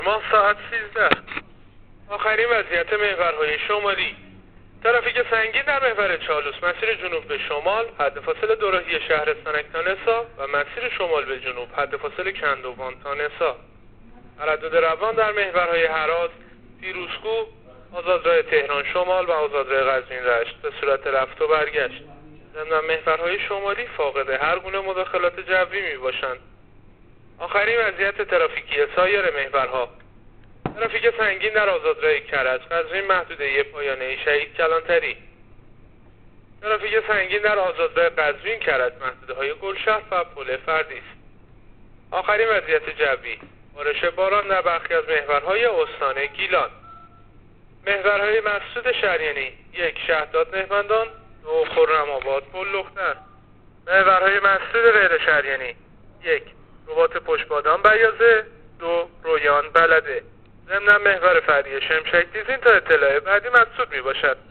ما ساعت 13. آخرین وضعیت محورهای شمالی. ترافیک سنگین در محور چالوس مسیر جنوب به شمال حد فاصله دوراهی شهرستانک تا نسا و مسیر شمال به جنوب حد فاصله کندوان تا نسا. تردد روان در محورهای هراز، پیروزکو، آزادراه تهران شمال و آزادراه قزوین رشت به صورت رفت و برگشت. ضمن محورهای شمالی فاقد هر گونه مداخلات جوی می باشند. آخرین وضعیت ترافیکی سایر محورها. ترافیک سنگین در آزادراه کرج قزوین محدوده پایانه شهید کلانتری. ترافیک سنگین در آزادراه قزوین کرج محدوده‌های گلشهر و پل فردیس. آخرین وضعیت جوی. بارش باران در برخی از محورهای استان گیلان. محورهای مسعود شریانی 1 شهداد نهمندان 2 خرم‌آباد پل لختر. محورهای مسعود غیر شریانی 1 رباط پشتبادان بیازه 2 رویان بلده. ضمن محور فرعی شمشک دیزین تا اطلاع بعدی مسعود می باشد.